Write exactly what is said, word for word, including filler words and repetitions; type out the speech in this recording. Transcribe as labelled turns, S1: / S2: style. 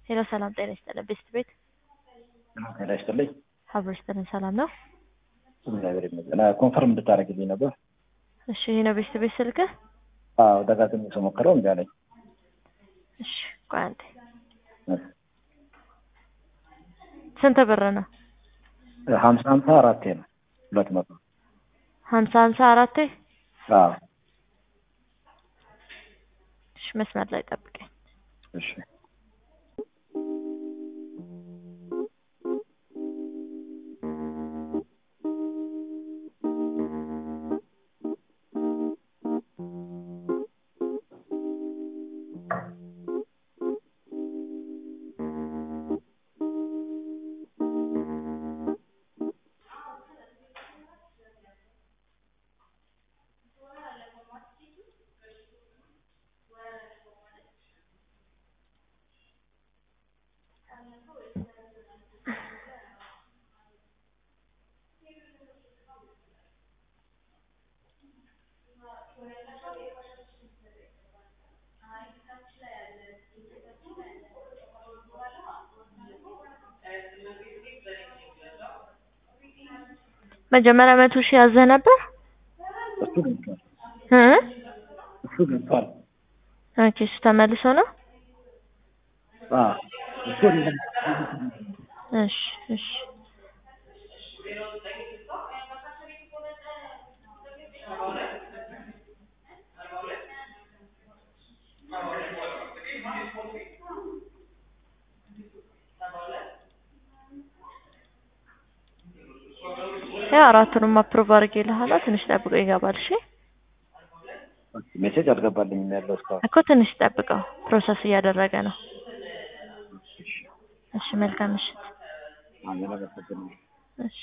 S1: ሄሎ ሰላም ጤና ይስጥልኝ ቤስት ቤት
S2: ጤና ይስጥልኝ።
S1: ሀብርሽ ጤና ሰላም ነው?
S2: እግዚአብሔር ይመስገን። ኮንፈርም እንድታደርግልኝ ነበር።
S1: እሺ ይሄ ነው ቤስት ቤት ስልክህ?
S2: አዎ ደጋግሜ ስሞክረው እምቢ አለኝ።
S1: እሺ ቆይ አንዴ ስንት ብር ነው?
S2: ሀምሳ ሀምሳ አራቴ ነው ሁለት መቶ
S1: ሀምሳ ሀምሳ አራቴ
S2: አዎ
S1: እሺ መስመር ላይ ጠብቀኝ።
S2: እሺ
S1: መጀመሪያ መቶ ሺህ ያዘህ ነበር?
S2: እሱ ገብቷል።
S1: እ
S2: እሱ ገብቷል።
S1: ኦኬ እሱ ተመልሶ ነው?
S2: አዎ እሱ
S1: እሺ እሺ ያው አራቱንም አፕሩቭ አድርጌልሃለሁ። ትንሽ ጠብቀው ይገባል። እሺ
S2: ሜሴጅ አልገባልኝም ያለው እስካሁን
S1: እኮ ትንሽ ጠብቀው ፕሮሰስ እያደረገ ነው። እሺ መልካም ምሽት። እሺ